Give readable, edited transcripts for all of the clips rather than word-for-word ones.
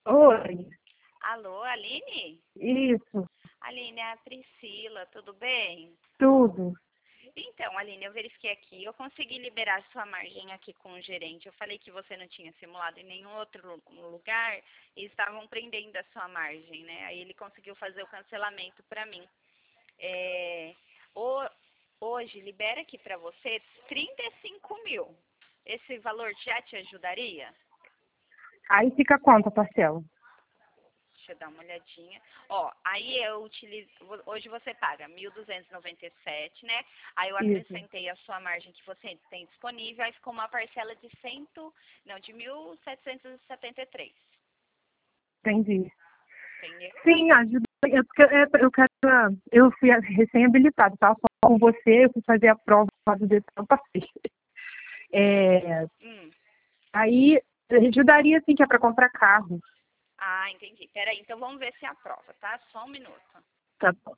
Oi, Alô, Aline? isso, Aline, é a Priscila, tudo bem? tudo. Então, Aline, eu verifiquei aqui, eu consegui liberar sua margem aqui com o gerente. Eu falei que você não tinha simulado em nenhum outro lugar e estavam prendendo a sua margem, né? Aí ele conseguiu fazer o cancelamento para mim. É, ho- hoje, libera aqui para você 35 mil. Esse valor já te ajudaria? Aí fica quanto a parcela? Deixa eu dar uma olhadinha. Ó, aí eu utilizo. Hoje você paga 1.297, né? Aí eu Isso, acrescentei a sua margem que você tem disponível, aí ficou uma parcela de de 1.773. entendi. Entendeu? Sim, ajuda. Eu quero, eu fui recém-habilitada, tá? Só com você, eu fui fazer a prova do DETRAN, eu passei. É, Hum. aí ajudaria, assim, que é para comprar carro. Ah, entendi. Peraí, então vamos ver se é a prova, tá? Só um minuto. Tá bom.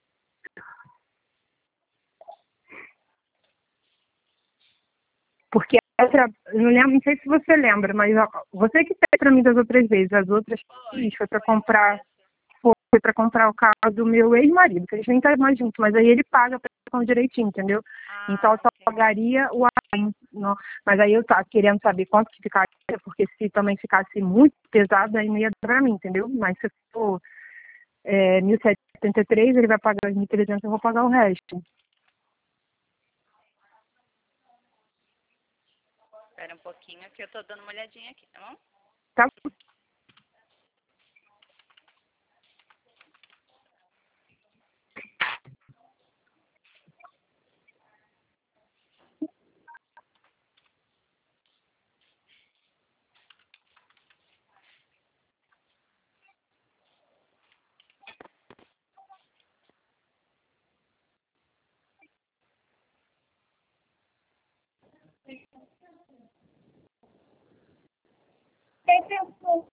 Porque não lembro, não sei se você lembra, mas ó, você que fez para mim das outras vezes, as outras foi para Foi essa comprar. mesmo. Foi para comprar o carro do meu ex-marido, que a gente nem tá mais junto, mas aí ele paga a direitinho, entendeu? Então Ah, eu só entendi. pagaria o não, mas aí eu tava querendo saber quanto que ficaria, porque se também ficasse muito pesado, aí não ia dar pra mim, entendeu? Mas se for 1.773, ele vai pagar os 1.300, eu vou pagar o resto. Espera um pouquinho que eu tô dando uma olhadinha aqui, tá bom? Tá? Tem tempo.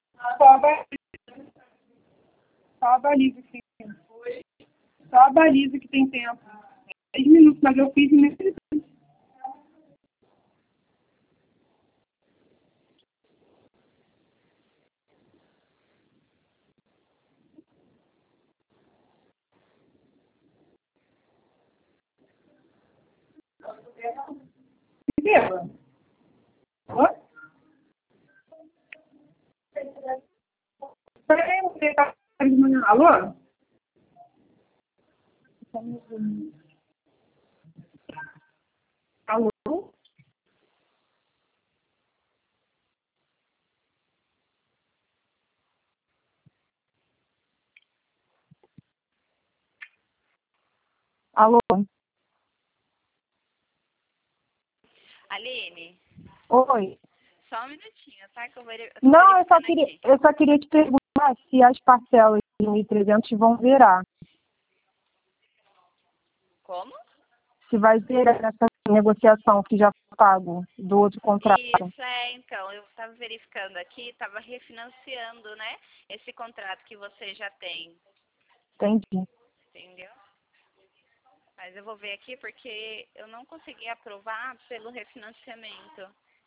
Só a baliza que tem tempo. Só a baliza que tem tempo. 10 minutos, mas eu fiz em 1.300. Entendeu? Oi? Peraí, você tá de manhã. Alô? Alô? Alô? Aline, Oi. só um minutinho, tá? Eu tô Não, verificando aqui. eu só queria te perguntar se as parcelas de 1.300 vão zerar. Como? Se vai zerar essa negociação que já foi pago do outro contrato. Isso, então, eu estava verificando aqui, estava refinanciando, né, esse contrato que você já tem, Entendi. entendeu? Mas eu vou ver aqui porque eu não consegui aprovar pelo refinanciamento.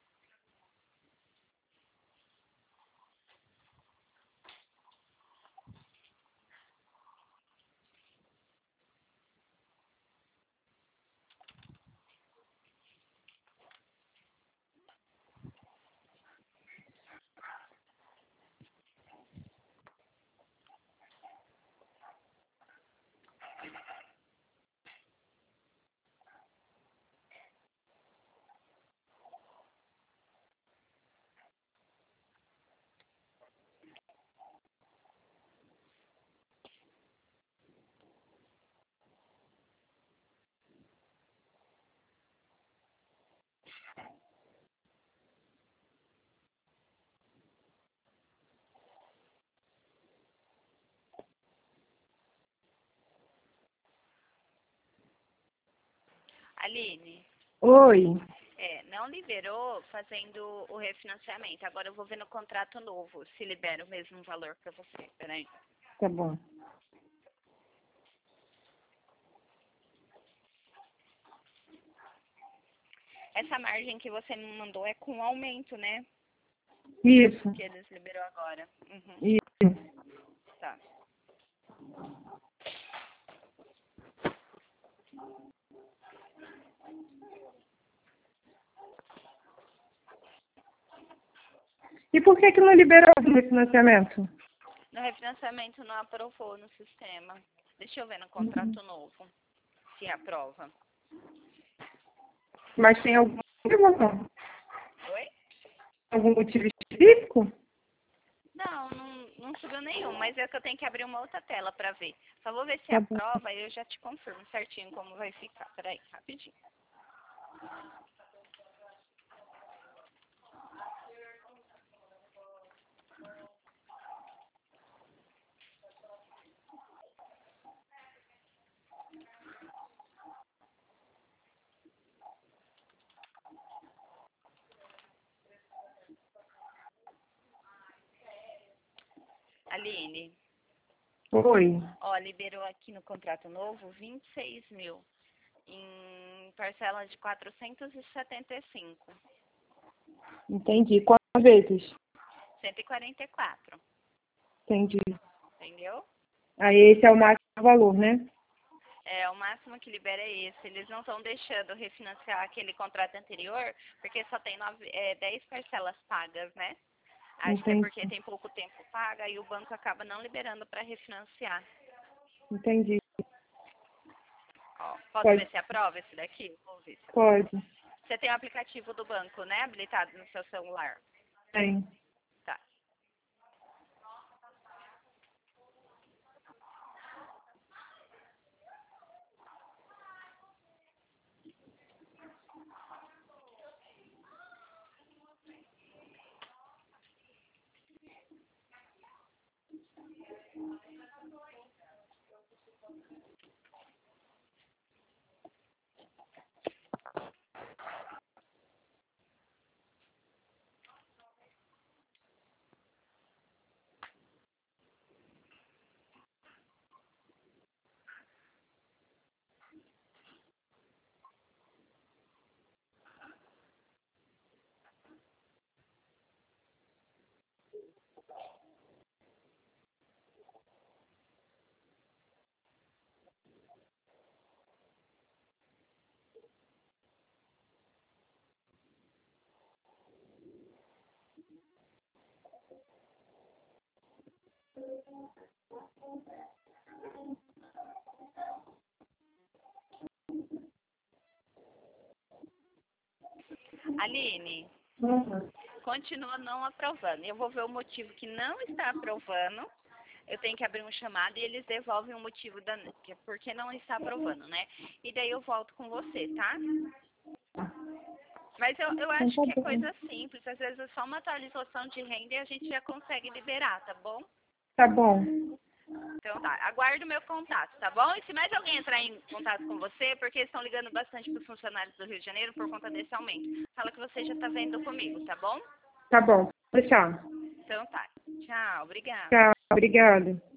Aline, Oi. não liberou fazendo o refinanciamento. Agora eu vou ver no contrato novo se libera o mesmo valor para você. Peraí. Tá bom. Essa margem que você me mandou é com aumento, né? Isso. Que eles liberou agora. Uhum. Isso. Tá. E por que não liberou no refinanciamento? No refinanciamento não aprovou no sistema. Deixa eu ver no contrato novo se aprova. Mas tem algum motivo ou não? Oi? Algum motivo específico? Não subiu nenhum, mas é que eu tenho que abrir uma outra tela para ver. Só vou ver se Tá bom. aprova e eu já te confirmo certinho como vai ficar. Peraí, rapidinho. Aline, Oi. ó, liberou aqui no contrato novo 26 mil em parcela de 475. Entendi. Quantas vezes? 144. Entendi. Entendeu? Aí esse é o máximo valor, né? É, o máximo que libera é esse. Eles não estão deixando refinanciar aquele contrato anterior, porque só tem 10 parcelas pagas, né? Acho que é Entendi. porque tem pouco tempo paga e o banco acaba não liberando para refinanciar. Entendi. Ó, posso Pode. ver se aprova esse daqui? Vou ver se aprova. Pode. Você tem o aplicativo do banco, né? Habilitado no seu celular. Tem. Tá. Aline, Uhum. continua não aprovando. Eu vou ver o motivo que não está aprovando. Eu tenho que abrir um chamado e eles devolvem o motivo porque não está aprovando, né? E daí eu volto com você, tá? Mas eu Então acho tá que é bom. coisa simples. Às vezes é só uma atualização de renda e a gente já consegue liberar, tá bom? Tá bom. Então tá, aguardo o meu contato, tá bom? E se mais alguém entrar em contato com você, porque eles estão ligando bastante para os funcionários do Rio de Janeiro por conta desse aumento, fala que você já tá vendo comigo, tá bom? Tá bom. Tchau. Então tá. Tchau, obrigada. Tchau. Obrigada.